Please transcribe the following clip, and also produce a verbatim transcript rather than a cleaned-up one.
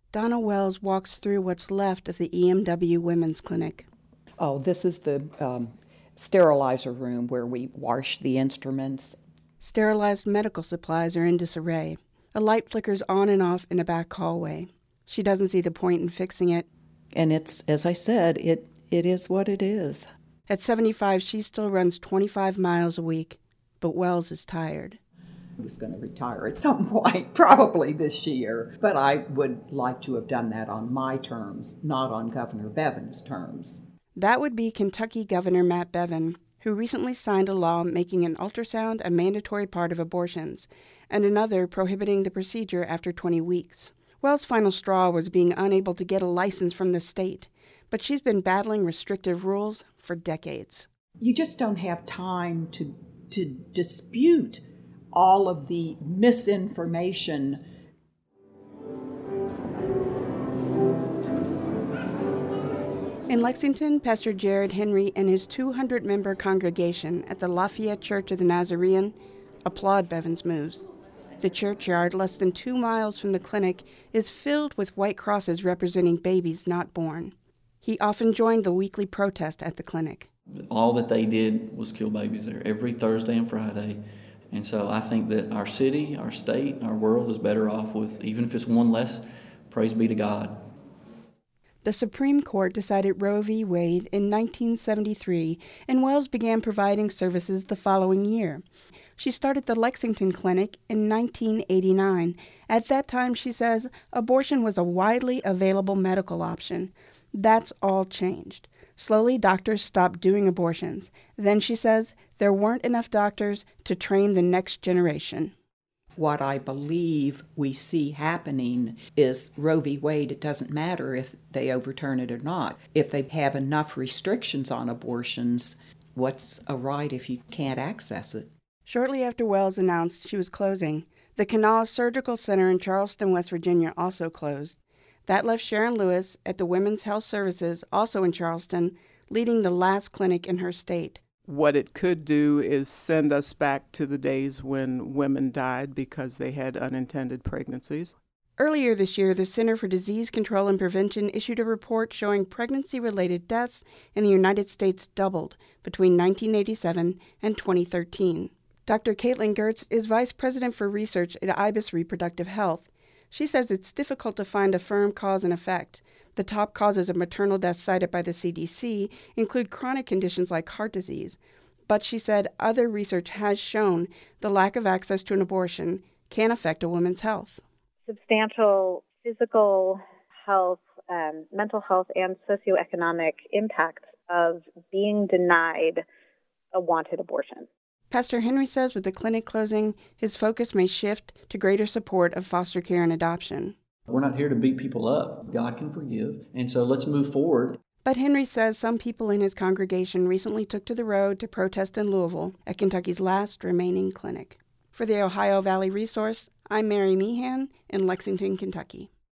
Donna Wells walks through what's left of the E M W Women's Clinic. Oh, this is the um, sterilizer room where we wash the instruments. Sterilized medical supplies are in disarray. A light flickers on and off in a back hallway. She doesn't see the point in fixing it. And it's, as I said, it it is what it is. At seventy-five, she still runs twenty-five miles a week, but Wells is tired. I was going to retire at some point, probably this year, but I would like to have done that on my terms, not on Governor Bevin's terms. That would be Kentucky Governor Matt Bevin, who recently signed a law making an ultrasound a mandatory part of abortions, and another prohibiting the procedure after twenty weeks. Wells' final straw was being unable to get a license from the state, but she's been battling restrictive rules for decades. You just don't have time to to dispute all of the misinformation. In Lexington, Pastor Jared Henry and his two hundred member congregation at the Lafayette Church of the Nazarene applaud Bevin's moves. The churchyard, less than two miles from the clinic, is filled with white crosses representing babies not born. He often joined the weekly protest at the clinic. All that they did was kill babies there every Thursday and Friday. And so I think that our city, our state, our world is better off with, even if it's one less, praise be to God. The Supreme Court decided Roe v. Wade in nineteen seventy-three, and Wells began providing services the following year. She started the Lexington Clinic in nineteen eighty-nine. At that time, she says, abortion was a widely available medical option. That's all changed. Slowly, doctors stopped doing abortions. Then, she says, there weren't enough doctors to train the next generation. What I believe we see happening is Roe v. Wade, it doesn't matter if they overturn it or not. If they have enough restrictions on abortions, what's a right if you can't access it? Shortly after Wells announced she was closing, the Kanawha Surgical Center in Charleston, West Virginia also closed. That left Sharon Lewis at the Women's Health Services, also in Charleston, leading the last clinic in her state. What it could do is send us back to the days when women died because they had unintended pregnancies. Earlier this year, the Center for Disease Control and Prevention issued a report showing pregnancy-related deaths in the United States doubled between nineteen eighty-seven and twenty thirteen. Doctor Caitlin Gertz is Vice President for Research at IBIS Reproductive Health. She says it's difficult to find a firm cause and effect. The top causes of maternal death cited by the C D C include chronic conditions like heart disease. But she said other research has shown the lack of access to an abortion can affect a woman's health. Substantial physical health, um, mental health, and socioeconomic impacts of being denied a wanted abortion. Pastor Henry says with the clinic closing, his focus may shift to greater support of foster care and adoption. We're not here to beat people up. God can forgive. And so let's move forward. But Henry says some people in his congregation recently took to the road to protest in Louisville at Kentucky's last remaining clinic. For the Ohio Valley Resource, I'm Mary Meehan in Lexington, Kentucky.